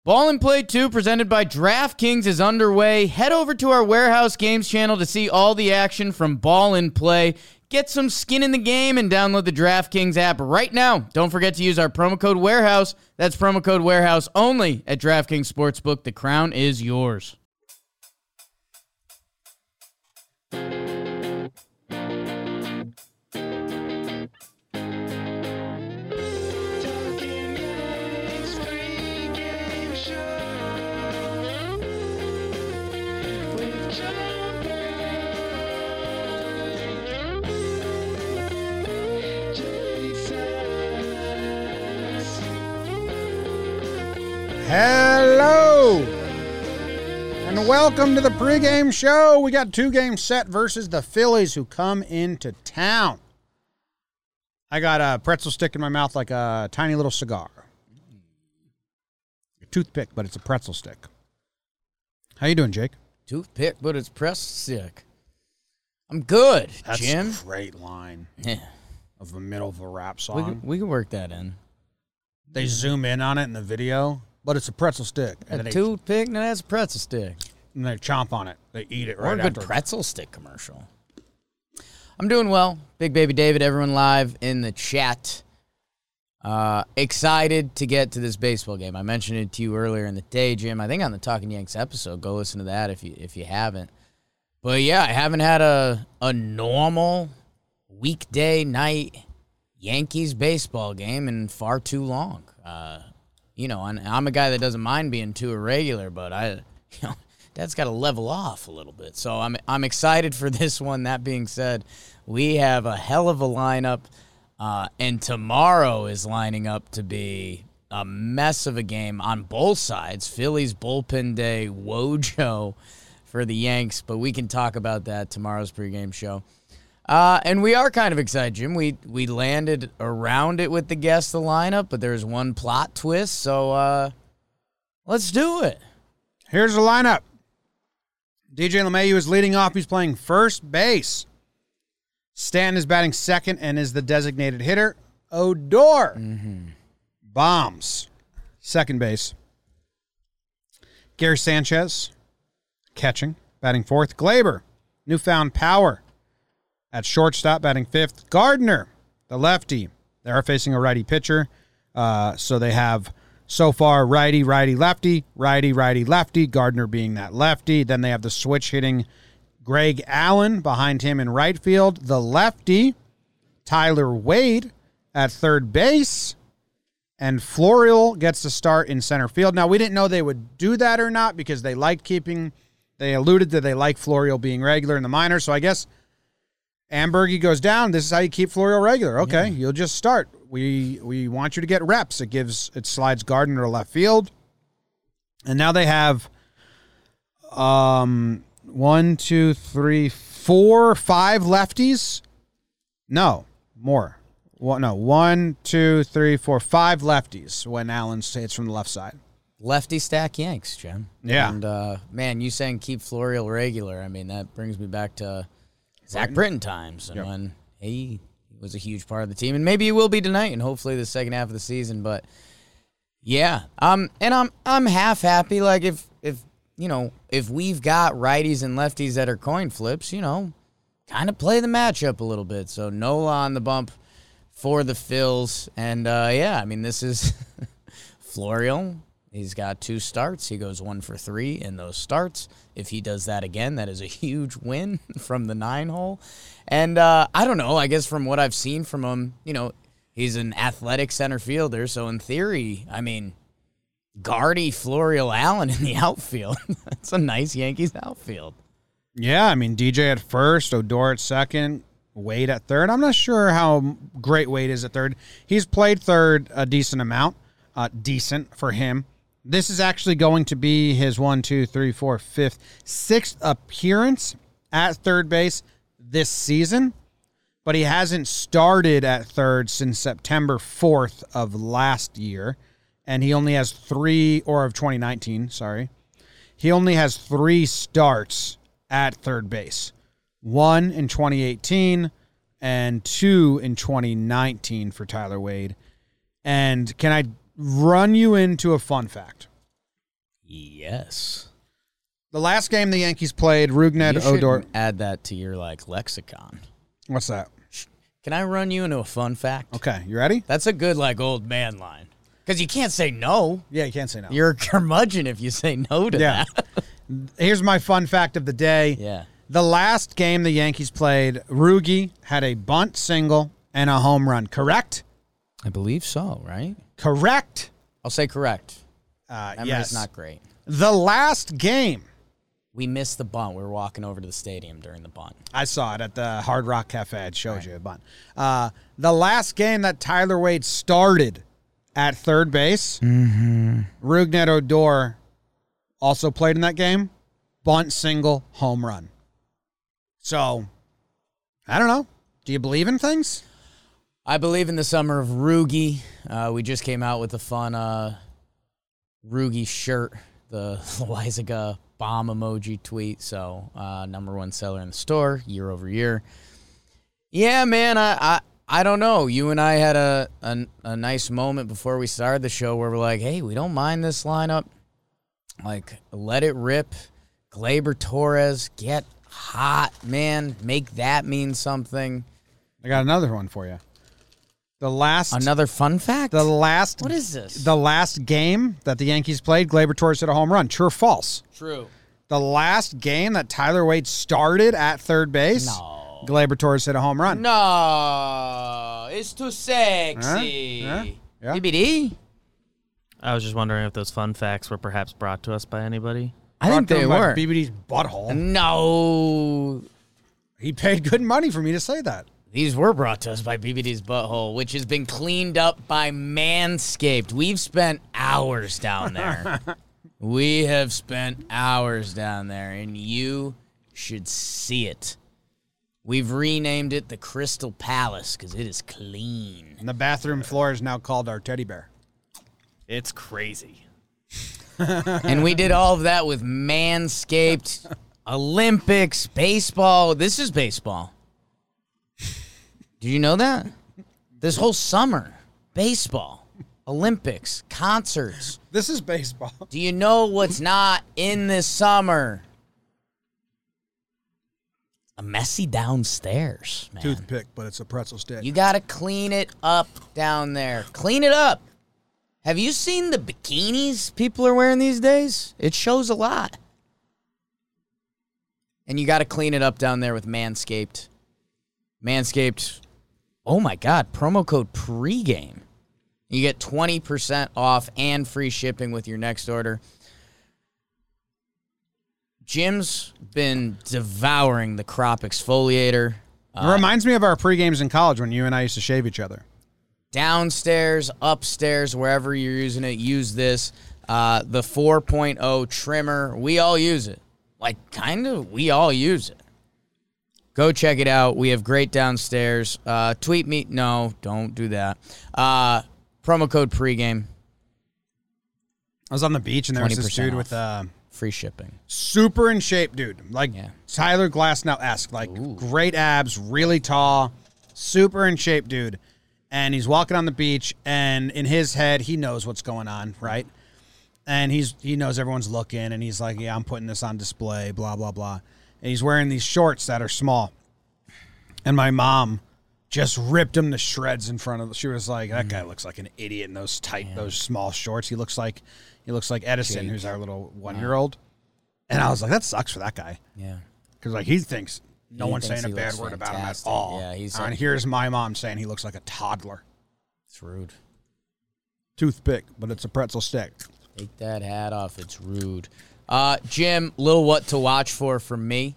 Ball and Play 2, presented by DraftKings, is underway. Head over to our Warehouse Games channel to see all the action from Ball and Play. Get some skin in the game and download the DraftKings app right now. Don't forget to use our promo code WAREHOUSE. That's promo code WAREHOUSE only at DraftKings Sportsbook. The crown is yours. Hello, and welcome to the pregame show. We got 2 games set versus the Phillies, who come into town. I got a pretzel stick in my mouth like a tiny little cigar. A toothpick, but it's a pretzel stick. How you doing, Jake? Toothpick, but it's pressed sick. I'm good, That's Jim. a great line Yeah. of the middle of a rap song. We can work that in. They zoom in on it in the video, but it's a pretzel stick. And A then toothpick, no, that's a pretzel stick. and they chomp on it. They eat it Or right a good after. pretzel stick commercial. I'm doing well. Big Baby David, everyone live in the chat. Excited to get to this baseball game. I mentioned it to you earlier in the day, Jim. I think on the Talking Yanks episode. Go listen to that if you haven't. But yeah, I haven't had a normal weekday night Yankees baseball game in far too long. I'm a guy that doesn't mind being too irregular, but that's got to level off a little bit. So I'm excited for this one. That being said, we have a hell of a lineup, and tomorrow is lining up to be a mess of a game on both sides. Phillies bullpen day, wojo for the Yanks, but we can talk about that tomorrow's pregame show. And we are kind of excited, Jim. We landed around it with the guess the lineup, but there's one plot twist, so let's do it. Here's the lineup. DJ LeMahieu is leading off. He's playing first base. Stanton is batting second and is the designated hitter. Odor bombs second base. Gary Sanchez catching, batting fourth. Glaber, newfound power at shortstop, batting fifth. Gardner, the lefty. They are facing a righty pitcher, so they have so far righty, righty, lefty, righty, righty, lefty, Gardner being that lefty. Then they have the switch hitting Greg Allen behind him in right field. The lefty, Tyler Wade at third base. And Florial gets to start in center field. Now, we didn't know they would do that or not because they alluded that they like Florial being regular in the minors. So I guess Ambergy goes down. This is how you keep Florial regular. Okay, You'll just start. We want you to get reps. It slides Gardner to left field. And now they have 1, 2, 3, 4, 5 lefties. No, more. 1, 2, 3, 4, 5 lefties when Allen hits from the left side. Lefty stack Yanks, Jim. Yeah. And, man, you saying keep Florial regular, I mean, that brings me back to Zach Britton times and when he was a huge part of the team. And maybe he will be tonight and hopefully the second half of the season. But, yeah. And I'm half happy. Like, if we've got righties and lefties that are coin flips, kind of play the matchup a little bit. So, Nola on the bump for the Phils. And, this is Florial. He's got 2 starts. He goes 1 for 3 in those starts. If he does that again, that is a huge win from the 9-hole. And I don't know. I guess from what I've seen from him, he's an athletic center fielder. So in theory, Gardy, Florial, Allen in the outfield. That's a nice Yankees outfield. Yeah, DJ at first, Odor at second, Wade at third. I'm not sure how great Wade is at third. He's played third a decent amount. Decent for him. This is actually going to be his 1, 2, 3, 4, 5th, 6th appearance at third base this season, but he hasn't started at third since September 4th of last year, and he only has 2019, sorry. He only has 3 starts at third base. 1 in 2018 and 2 in 2019 for Tyler Wade. And can I run you into a fun fact? Yes. The last game the Yankees played, Rougned You should Odor. add that to your lexicon. What's that? Can I run you into a fun fact? Okay, you ready? That's a good old man line. Because you can't say no. Yeah, you can't say no. You're a curmudgeon if you say no to Yeah. that. Here's my fun fact of the day. Yeah. The last game the Yankees played, Rugi had a bunt single and a home run. Correct? I believe so, right? Correct. I'll say correct. Memory's Yes. not great. The last game, We missed the bunt. We were walking over to the stadium during the bunt. I saw it at the Hard Rock Cafe. It showed you a bunt. The last game that Tyler Wade started at third base, Rougned Odor also played in that game. Bunt, single, home run. So, I don't know. Do you believe in things? I believe in the summer of Rugi. We just came out with a fun Rugi shirt, the Loizaga bomb emoji tweet. So, #1 seller in the store year over year. Yeah, man, I don't know. You and I had a nice moment before we started the show where we're like, hey, we don't mind this lineup. Like, let it rip. Gleyber Torres, get hot, man. Make that mean something. I got another one for you. Another fun fact? What is this? The last game that the Yankees played, Gleyber Torres hit a home run. True or false? True. The last game that Tyler Wade started at third base, No. Gleyber Torres hit a home run. No, it's too sexy. Yeah. BBD? I was just wondering if those fun facts were perhaps brought to us by anybody. I think they were. BBD's butthole. No. He paid good money for me to say that. These were brought to us by BBD's Butthole, which has been cleaned up by Manscaped. We've spent hours down there. We have spent hours down there, and you should see it. We've renamed it the Crystal Palace because it is clean. And the bathroom floor is now called our teddy bear. It's crazy. And we did all of that with Manscaped, Olympics, baseball. This is baseball. Did you know that? This whole summer, baseball, Olympics, concerts. This is baseball. Do you know what's not in this summer? A messy downstairs, man. Toothpick, but it's a pretzel stick. You got to clean it up down there. Clean it up. Have you seen the bikinis people are wearing these days? It shows a lot. And you got to clean it up down there with Manscaped. Manscaped, oh my God, promo code PREGAME. You get 20% off and free shipping with your next order. Jim's been devouring the crop exfoliator. It reminds me of our pre-games in college when you and I used to shave each other. Downstairs, upstairs, wherever you're using it, use this. The 4.0 trimmer, we all use it. We all use it. Go check it out. We have great downstairs. Tweet me. No, don't do that. Promo code PREGAME. I was on the beach and there was this 20% dude off. with Free shipping. super in shape dude. Yeah. Tyler Glasnow-esque. Great abs, really tall, super in shape dude. And he's walking on the beach, and in his head, he knows what's going on, right? And he knows everyone's looking, and he's like, yeah, I'm putting this on display, blah, blah, blah. And he's wearing these shorts that are small. And my mom just ripped him to shreds in front of. She was like, that guy looks like an idiot in those those small shorts. He looks like Edison, Jake. who's our little 1-year-old. And I was like, that sucks for that guy. Yeah. Because he thinks no He one's thinks saying a he bad looks word about him at fantastic. all. Yeah, he's and like- here's my mom saying he looks like a toddler. It's rude. Toothpick, but it's a pretzel stick. Take that hat off. It's rude. Jim, little what to watch for from me.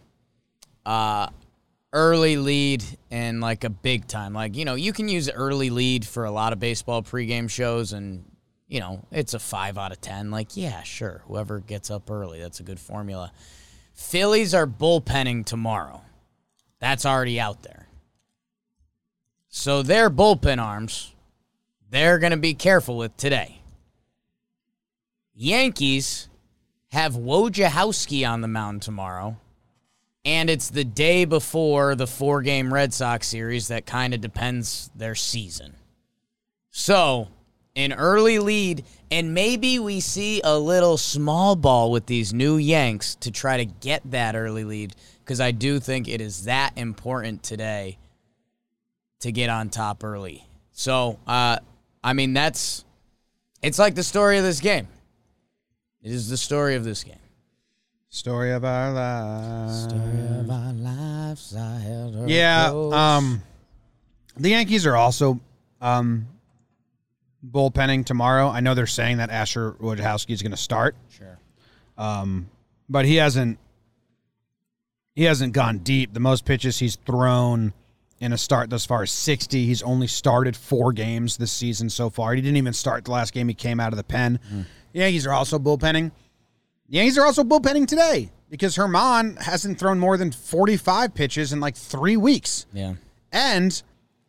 Early lead and a big time. You can use early lead for a lot of baseball pregame shows and, it's a 5 out of 10. Yeah, sure. Whoever gets up early, that's a good formula. Phillies are bullpenning tomorrow. That's already out there. So their bullpen arms, they're going to be careful with today. Yankees have Wojciechowski on the mound tomorrow, and it's the day before the 4-game Red Sox series that kind of depends their season. So an early lead, and maybe we see a little small ball with these new Yanks to try to get that early lead, because I do think it is that important today to get on top early. So, I mean, it's like the story of this game. It is the story of this game. Story of our lives. Story of our lives. I held her Yeah, close. the Yankees are also bullpenning tomorrow. I know they're saying that Asher Wojciechowski is going to start. Sure. But he hasn't gone deep. The most pitches he's thrown in a start thus far is 60. He's only started 4 games this season so far. He didn't even start the last game he came out of the pen. The Yankees are also bullpenning. The Yankees are also bullpenning today because Herman hasn't thrown more than 45 pitches in like 3 weeks. Yeah. And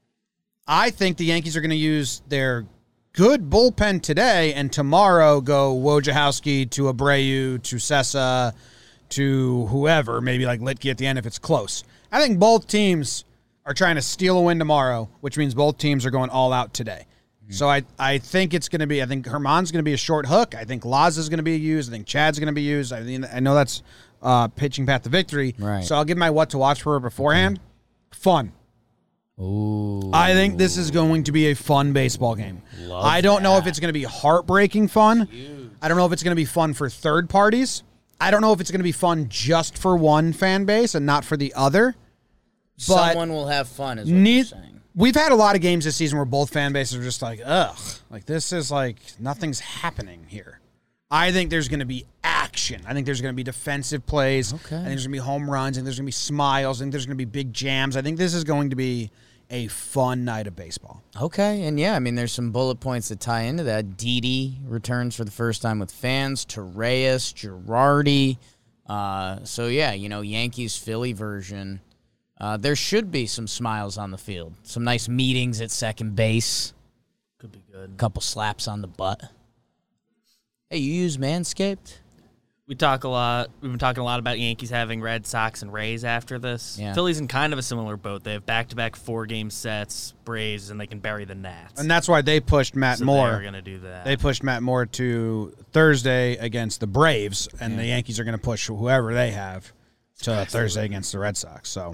I think the Yankees are going to use their good bullpen today and tomorrow go Wojciechowski to Abreu to Sessa to whoever, maybe like Litke at the end if it's close. I think both teams are trying to steal a win tomorrow, which means both teams are going all out today. So I think it's going to be, I think Herman's going to be a short hook. I think Laz is going to be used. I think Chad's going to be used. I know that's pitching path to victory. Right. So I'll give my what to watch for beforehand. Fun. Ooh. I think this is going to be a fun baseball game. I don't know if it's going to be heartbreaking fun. I don't know if it's going to be fun for third parties. I don't know if it's going to be fun just for one fan base and not for the other. But Someone will have fun, is what you're saying. We've had a lot of games this season where both fan bases are just like, ugh, like this is like nothing's happening here. I think there's going to be action. I think there's going to be defensive plays. Okay. I think there's going to be home runs. I think there's going to be smiles. I think there's going to be big jams. I think this is going to be a fun night of baseball. Okay, and yeah, I mean, there's some bullet points that tie into that. Didi returns for the first time with fans. Torreyes, Girardi. So, yeah, you know, Yankees-Philly version. There should be some smiles on the field. Some nice meetings at second base. Could be good. A couple slaps on the butt. Hey, you use Manscaped? We've been talking a lot about Yankees having Red Sox and Rays after this. Yeah. Phillies in kind of a similar boat. They have back-to-back 4-game sets, Braves, and they can bury the Nats. And that's why they pushed Matt Moore. They're going to do that. They pushed Matt Moore to Thursday against the Braves, and the Yankees are going to push whoever they have to Thursday against the Red Sox. So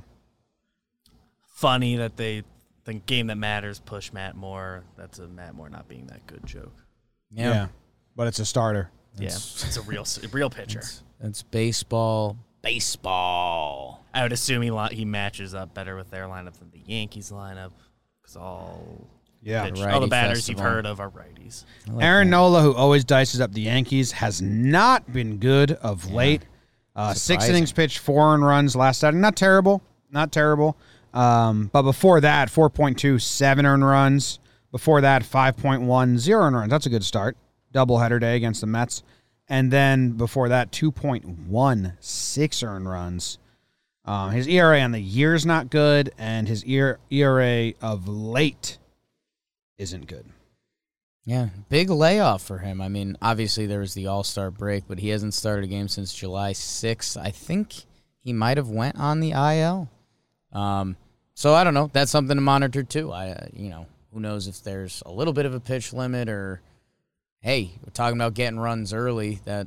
funny that the game that matters push Matt Moore. That's a Matt Moore not being that good joke. yeah, but it's a starter. It's a real pitcher. It's baseball. Baseball. I would assume he matches up better with their lineup than the Yankees lineup because all the Righty batters you've festival. heard of are righties. Aaron Nola, who always dices up the Yankees, has not been good of late. 6 Surprising. innings pitched, 4 earned runs last outing. Not terrible. But before that, 4.2, 7 earned runs. Before that, 5.1, 0 earned runs. That's a good start. Doubleheader day against the Mets. And then before that, 2.1, 6 earned runs. His ERA on the year is not good, and his ERA of late isn't good. Yeah, big layoff for him. I mean, obviously there was the All-Star break, but he hasn't started a game since July 6th. I think he might have went on the IL. So I don't know. That's something to monitor too. Who knows if there's a little bit of a pitch limit or, hey, we're talking about getting runs early. That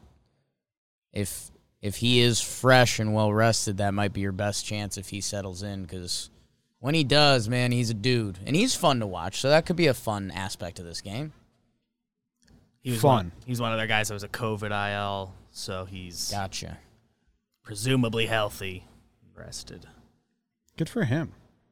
if he is fresh and well rested, that might be your best chance if he settles in. Because when he does, man, he's a dude and he's fun to watch. So that could be a fun aspect of this game. He's Fun. He's one of their guys that was a COVID IL, so he's Gotcha. presumably healthy, rested. Good for him.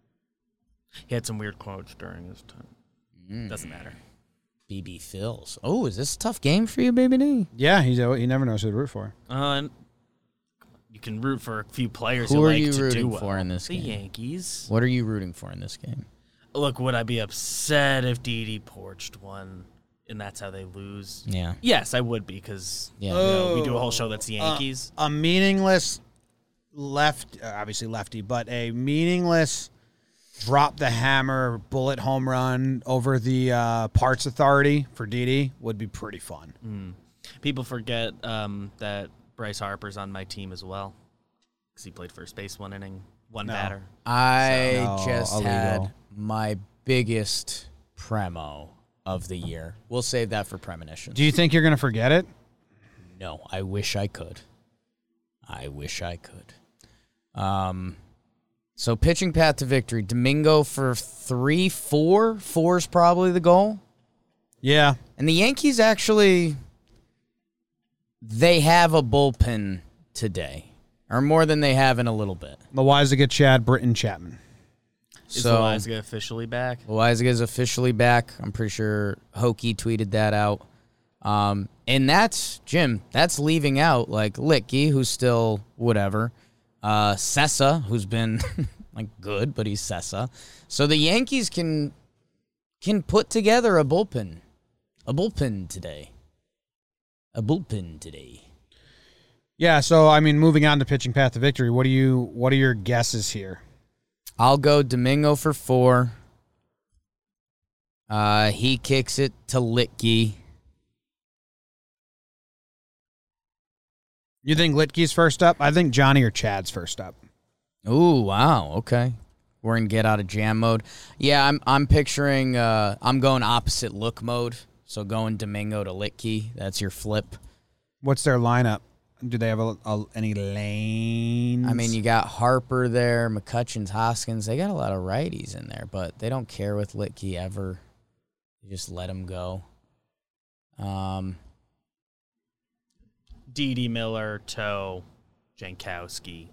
He had some weird quotes during his time. Doesn't matter. BB Phils. Oh, is this a tough game for you, Baby D? Yeah, he never knows who to root for. And you can root for a few players Who who are like you to rooting do well. for in this the game? Yankees. What are you rooting for in this game? Look, would I be upset if Didi porched one and that's how they lose? Yeah. Yes, I would be because Yeah. we do a whole show that's the Yankees. A meaningless obviously lefty, but a meaningless drop the hammer bullet home run over the Parts Authority for Didi would be pretty fun. People forget that Bryce Harper's on my team as well because he played first base one inning, one batter. I So, just illegal. had my biggest premo of the year. We'll save that for premonitions. Do you think you're going to forget it? No, I wish I could. So pitching path to victory. Domingo for 3-4. 4 is probably the goal. Yeah. And the Yankees actually, they have a bullpen today, or more than they have in a little bit. Loizaga, Chad, Britton, Chapman. Is Loizaga officially back? Loizaga is officially back. I'm pretty sure Hokie tweeted that out. And that's, Jim, that's leaving out, like, Litke, who's still whatever. Sessa, who's been, like, good, but he's Sessa. So the Yankees can put together a bullpen. A bullpen today. Yeah, so, I mean, moving on to pitching path to victory, what are your guesses here? I'll go Domingo for 4. He kicks it to Litke. You think Litke's first up? I think Johnny or Chad's first up. Ooh, wow, okay. We're in get out of jam mode. Yeah, I'm picturing, I'm going opposite look mode. So going Domingo to Litke, that's your flip. What's their lineup? Do they have any lanes? I mean, you got Harper there, McCutcheons, Hoskins. They got a lot of righties in there, but they don't care with Litke ever. You just let him go. Didi, Miller, Toe, Jankowski.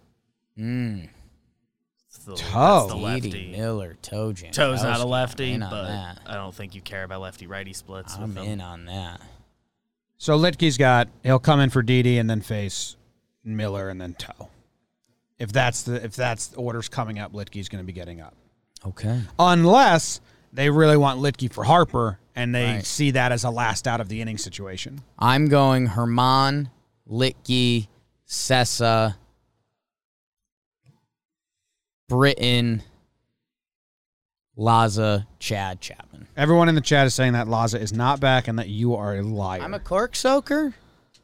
Toe. That's the lefty. Didi, Miller, Toe, Jankowski. Toe's not a lefty, I'm in on but that. I don't think you care about lefty-righty splits I'm with them. in on that. So he'll come in for Didi and then face Miller and then Toe. If that's the order's coming up, Litke's going to be getting up. Okay. Unless they really want Litke for Harper and they Right. see that as a last out of the inning situation. I'm going Herman, Litke, Sessa, Britton, Laza, Chapman. Everyone in the chat is saying that Laza is not back and that you are a liar. I'm a cork soaker?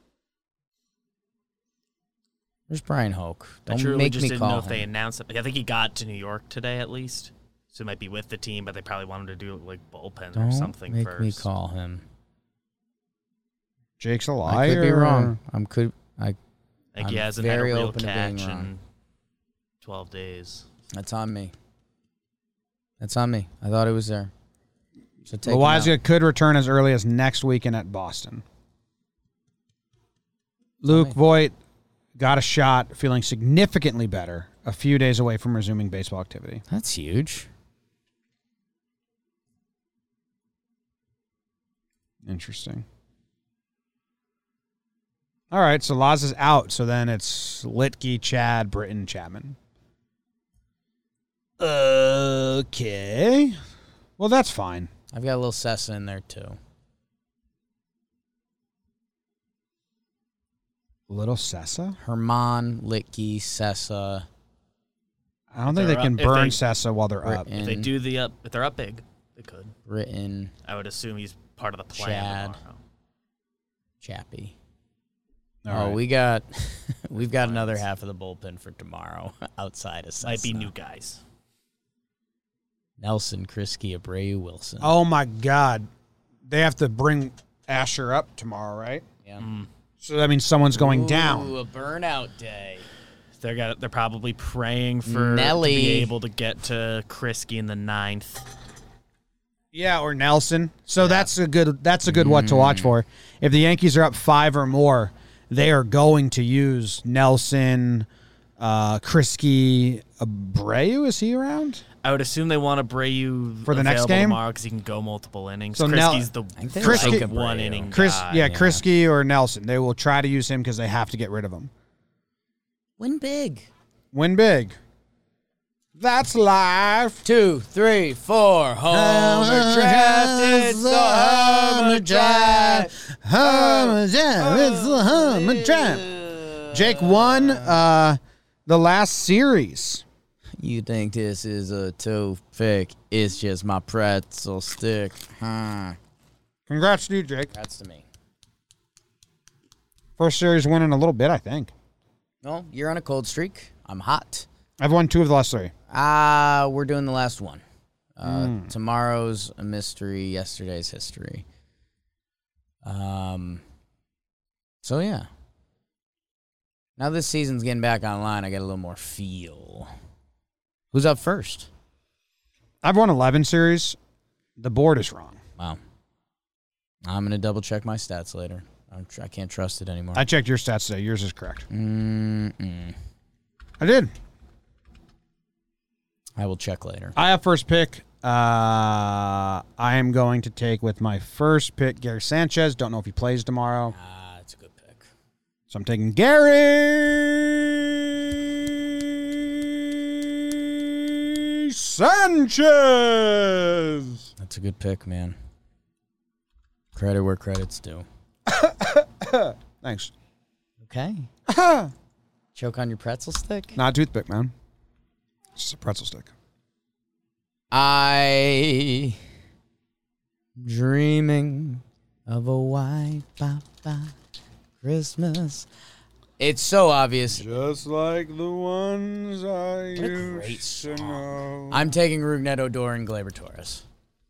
Where's Brian Hoke? I Don't truly make just me didn't know call if they him. announced it. I think he got to New York today at least. So he might be with the team, but they probably wanted to do like bullpen or Don't something make first. me call him. Jake's a liar. I could be wrong. I Like he I'm hasn't had a very real open to being catch wrong. in 12 days. That's on me. I thought it was there. So take him out. Loizaga could return as early as next weekend at Boston. Luke Voigt got a shot, feeling significantly better, a few days away from resuming baseball activity. That's huge. Interesting. All right, so Laz is out, so then it's Litke, Chad, Britton, Chapman. Okay. Well, that's fine. I've got a little Sessa in there too. Little Sessa? Herman, Litke, Sessa. I don't think they They're can up- if burn they- Sessa while they're up. Britton, If they do if they're up big, they could. Britton, I would assume he's part of the plan Chad. tomorrow. Chappie. All Oh, right. we've got another half of the bullpen for tomorrow outside of Sessa. Might be new guys. Nelson, Krisky, Abreu, Wilson. Oh, my God. They have to bring Asher up tomorrow, right? yeah. So that means someone's going down. Ooh, a burnout day. They're probably praying for Nelly. to be able to get to Krisky in the 9th. Yeah, or Nelson. So that's a good what to watch for. If the Yankees are up 5 or more, they are going to use Nelson, Krisky, Abreu. Is he around? I would assume they want Abreu For the next available game? tomorrow because he can go multiple innings. So Krisky's I think they Krisky- like the Abreu. one inning Chris, guy. yeah, Krisky or Nelson. They will try to use him because they have to get rid of him. Win big. Win big. That's life. 2, 3, 4. Homer draft. It's the Homer draft. It's the Homer draft. Jake won the last series. You think this is a toothpick? It's just my pretzel stick. Huh. Congrats to you, Jake. That's to me. First series win in a little bit, I think. No, you're on a cold streak. I'm hot. I've won 2 of the last 3. We're doing the last one. Tomorrow's a mystery. Yesterday's history. So yeah. Now this season's getting back online, I get a little more feel. Who's up first? I've won 11 series. The board is wrong. Wow. I'm going to double check my stats later. I can't trust it anymore. I checked your stats today. Yours is correct. Mm-mm. I did. I will check later. I have first pick. I am going to take with my first pick Gary Sanchez. Don't know if he plays tomorrow. It's a good pick. So I'm taking Gary Sanchez. That's a good pick, man. Credit where credit's due. Thanks. Okay. Choke on your pretzel stick? Not a toothpick, man. It's just a pretzel stick. I dreaming of a white papa Christmas. It's so obvious. Just like the ones I What a great used to song. know. I'm taking Rougned Odor and Gleyber Torres.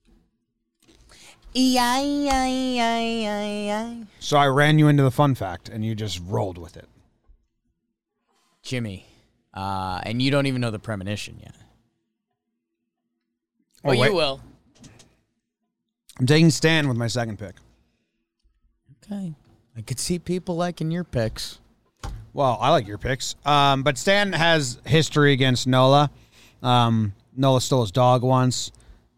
So I ran you into the fun fact, and you just rolled with it. Jimmy. And you don't even know the premonition yet. Oh, Well, wait. you will. I'm taking Stan with my second pick. Okay. I could see people liking your picks. Well, I like your picks. But Stan has history against Nola. Nola stole his dog once.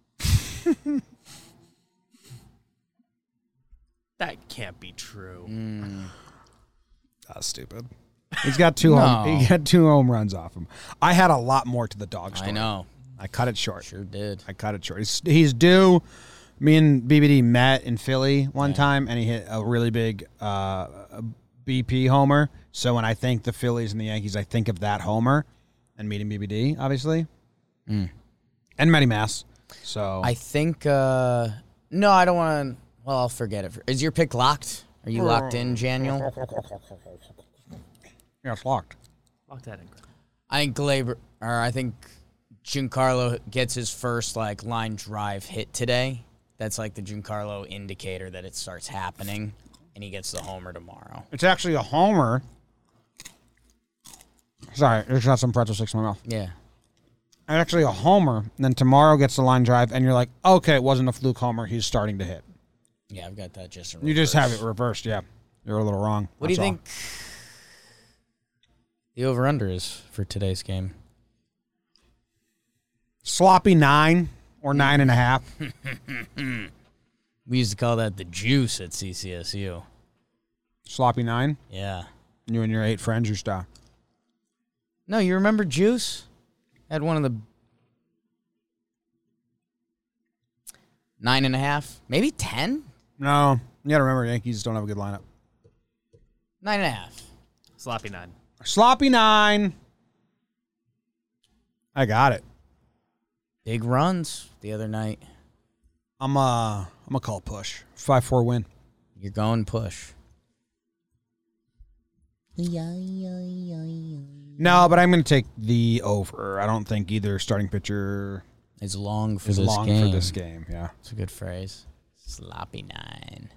That can't be true. That's stupid. He's got two No. he got 2 home runs off him. I had a lot more to the dog story. I know. I cut it short. Sure did. I cut it short. He's due. Me and BBD met in Philly one time, and he hit a really big BP homer. So when I think the Phillies and the Yankees, I think of that homer and meeting BBD, obviously. And Matty Mass. So I think, no, I don't want to. Well, I'll forget it. Is your pick locked? Are you locked in, Janiel? yeah, it's locked. Lock that in. Greg. I think I think Giancarlo gets his first line drive hit today. That's the Giancarlo indicator that it starts happening, and he gets the homer tomorrow. It's actually a homer. Sorry, there's got some pretzel sticks in my mouth. Yeah. It's actually a homer, and then tomorrow gets the line drive, and you're like, okay, it wasn't a fluke homer. He's starting to hit. Yeah, I've got that just in You just have reverse. it reversed, yeah. You're a little wrong. What do you That's all. think the over-under is for today's game? Sloppy 9 or 9.5. We used to call that the juice at CCSU. Sloppy 9. Yeah. You and your 8 friends, your star. No, you remember Juice? Had one of the 9.5, maybe 10? No, you got to remember, Yankees don't have a good lineup. 9.5. Sloppy 9. Sloppy 9. I got it. Big runs the other night. I'm gonna call push. 5-4 win. You're going push. No, but I'm gonna take the over. I don't think either starting pitcher It's long for is this long game. for this game. Yeah. It's a good phrase. Sloppy 9.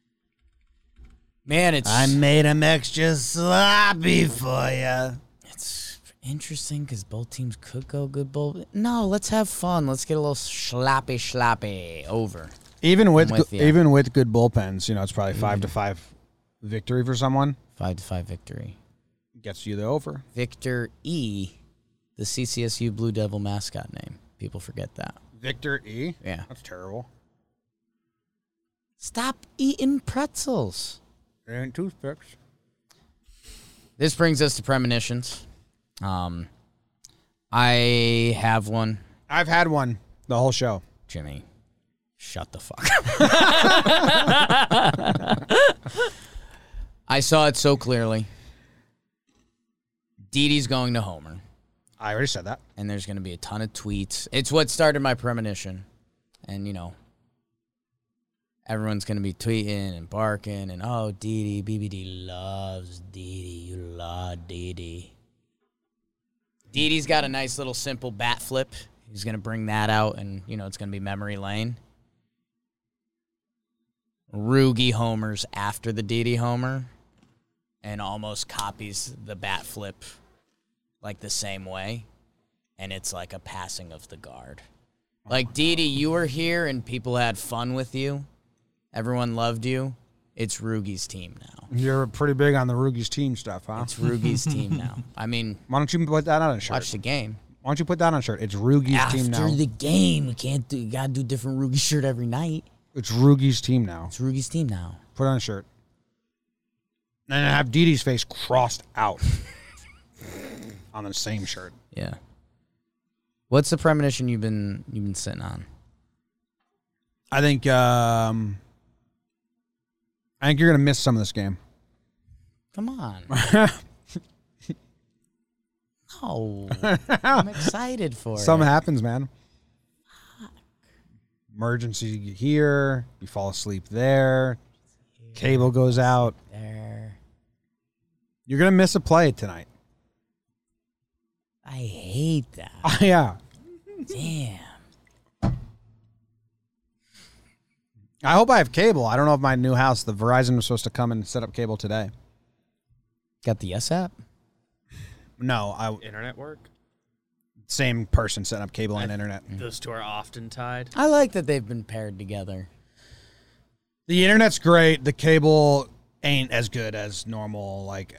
Man, it's made them extra sloppy for you. it's interesting because both teams could go good bull. No, let's have fun. Let's get a little sloppy over. Even with I'm with ya. even with good bullpens, it's probably 5-5 victory for someone. 5-5 victory. Gets you the over. Victor E, the CCSU Blue Devil mascot name. People forget that. Victor E. Yeah. That's terrible. Stop eating pretzels. It ain't toothpicks. This brings us to premonitions. I have one. I've had one the whole show. Jimmy, shut the fuck up. I saw it so clearly. Didi's going to homer, I already said that. and there's going to be a ton of tweets. It's what started my premonition. And, everyone's going to be tweeting and barking, and, oh, Didi, BBD loves Didi. You love Didi. Didi's got a nice little simple bat flip He's going to bring that out, and, it's going to be memory lane. Rugi homers after the Didi homer and almost copies the bat flip like the same way, and it's like a passing of the guard. Like, Didi, you were here, and people had fun with you. Everyone loved you. It's Rugi's team now. You're pretty big on the Rugi's team stuff, huh? It's Rugi's team now. I mean, why don't you put that on a shirt? Watch the game. Why don't you put that on a shirt? It's Rugi's team now. After the game, you gotta do different Rugi shirt every night. It's Rugi's team now. It's Rugi's team now. Put on a shirt. And have Didi's face crossed out on the same shirt. Yeah. What's the premonition you've been sitting on? I think you're gonna miss some of this game. Come on. No. I'm excited for it. Something happens, man. Emergency here. You fall asleep there. Cable goes out. There. You're gonna miss a play tonight. I hate that. Yeah. Damn. I hope I have cable. I don't know if my new house, the Verizon was supposed to come and set up cable today. Got the Yes app? No, Internet work? same person setting up cable and internet. Those two are often tied. I like that they've been paired together. The internet's great. The cable ain't as good as normal, like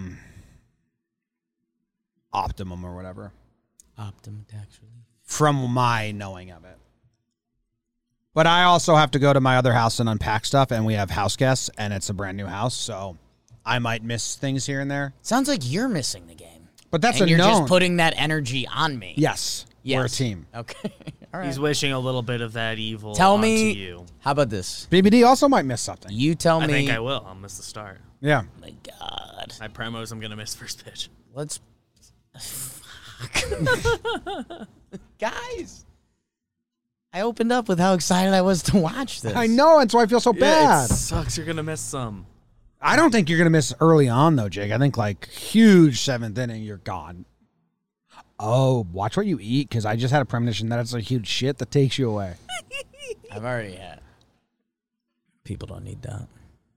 Optimum or whatever. Optimum tax relief. From my knowing of it. But I also have to go to my other house and unpack stuff, and we have house guests, and it's a brand new house, so I might miss things here and there. Sounds like you're missing the game. But that's and a you're known. just putting that energy on me. Yes. We're a team. Okay. All right. He's wishing a little bit of that evil Tell onto me, you. how about this? BBD also might miss something. You tell I me. think I will. I'll miss the start. Yeah. Oh my God. My promos, I'm going to miss first pitch. Let's. Guys. I opened up with how excited I was to watch this. I know, that's why I feel so Yeah, bad. it sucks. You're going to miss some. I don't think you're going to miss early on, though, Jake. I think, like, huge seventh inning, you're gone. Oh, watch what you eat, because I just had a premonition that it's a huge shit that takes you away. I've already had. People don't need that.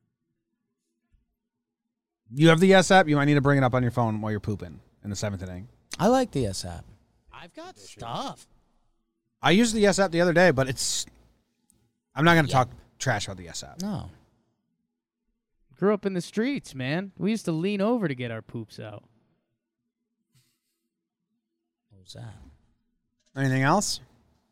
You have the Yes app. You might need to bring it up on your phone while you're pooping in the seventh inning. I like the Yes app. I've got stuff. I used the Yes app the other day, but it's... I'm not going to talk trash about the Yes app. No. Grew up in the streets, man. We used to lean over to get our poops out. What was that? Anything else?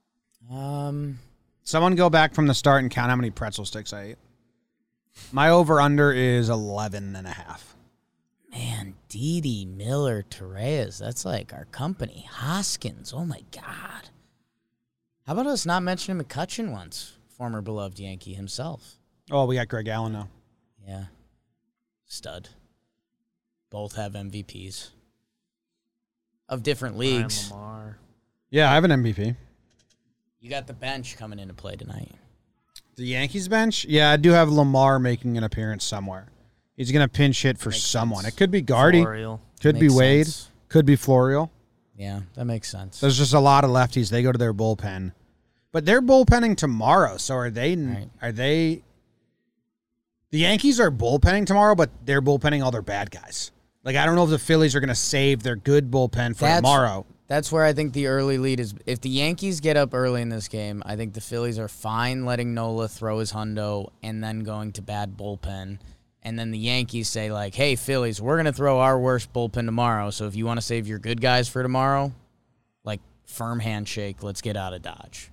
Someone go back from the start and count how many pretzel sticks I ate. My over-under is 11.5. Man, Didi, Miller, Torres, that's like our company. Hoskins, oh my God. How about us not mentioning McCutchen once? Former beloved Yankee himself. Oh, we got Greg Allen now. Yeah. Stud. Both have MVPs. Of different leagues. Ryan Lamar. Yeah, I have an MVP. You got the bench coming into play tonight. The Yankees bench? Yeah, I do have Lamar making an appearance somewhere. He's going to pinch hit for Makes someone. sense. It could be Gardy. Florial. Could be Makes Wade. sense. Could be Florial. Yeah, that makes sense. There's just a lot of lefties. They go to their bullpen. But they're bullpenning tomorrow, so are they... Right. Are they... The Yankees are bullpenning tomorrow, but they're bullpenning all their bad guys. Like, I don't know if the Phillies are going to save their good bullpen for tomorrow. That's where I think the early lead is. If the Yankees get up early in this game, I think the Phillies are fine letting Nola throw his hundo and then going to bad bullpen. And then the Yankees say, like, hey, Phillies, we're going to throw our worst bullpen tomorrow. So if you want to save your good guys for tomorrow, like, firm handshake, let's get out of Dodge.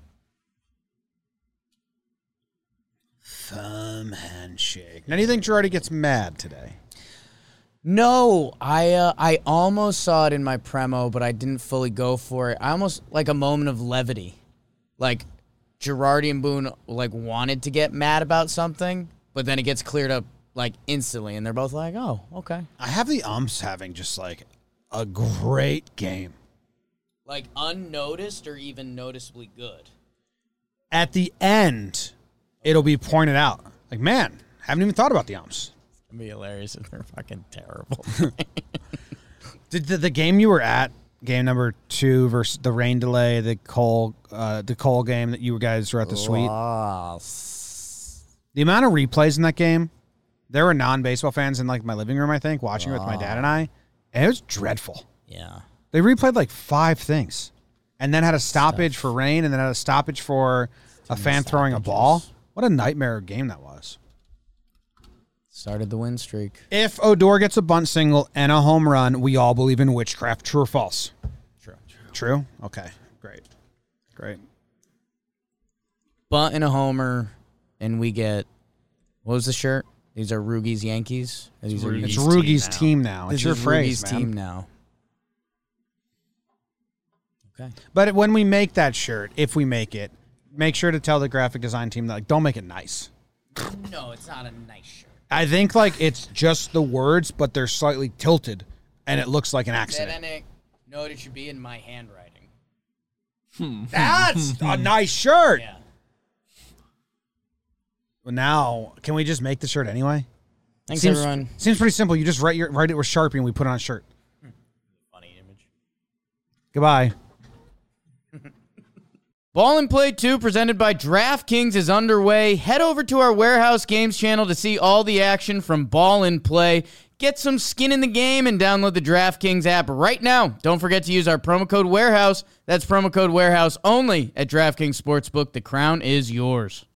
Firm handshake. Now, do you think Girardi gets mad today? No, I almost saw it in my premo, but I didn't fully go for it. I almost, like, a moment of levity. Like, Girardi and Boone, like, wanted to get mad about something, but then it gets cleared up, like, instantly, and they're both like, oh, okay. I have the umps having just, like, a great game. Like, unnoticed or even noticeably good? At the end, it'll be pointed out. Like, man, haven't even thought about the umps. It'd be hilarious if they're fucking terrible. Did the game you were at game number 2 versus the rain delay, the Cole game that you guys were at the suite. The amount of replays in that game, there were non-baseball fans in like my living room, I think, watching it with my dad and I, and it was dreadful. Yeah. They replayed like 5 things and then had a stoppage for rain and then had a stoppage for a fan throwing a ball. What a nightmare game that was. Started the win streak. If Odor gets a bunt single and a home run, we all believe in witchcraft. True or false? True? Okay. Great. Bunt and a homer, and we get, what was the shirt? These are Rugi's Yankees? These are It's Rugi's team now. It's This your is phrase, Rugi's man. team now. Okay. But when we make that shirt, if we make it, make sure to tell the graphic design team that, like, don't make it nice. No, it's not a nice shirt. I think, like, it's just the words, but they're slightly tilted, and it looks like an accident. No, it should be in my handwriting. That's a nice shirt. Yeah. Well, now, can we just make the shirt anyway? Thanks, everyone. Seems pretty simple. You just write it with Sharpie, and we put it on a shirt. Funny image. Goodbye. Ball and Play 2 presented by DraftKings is underway. Head over to our Warehouse Games channel to see all the action from Ball and Play. Get some skin in the game and download the DraftKings app right now. Don't forget to use our promo code Warehouse. That's promo code Warehouse only at DraftKings Sportsbook. The crown is yours.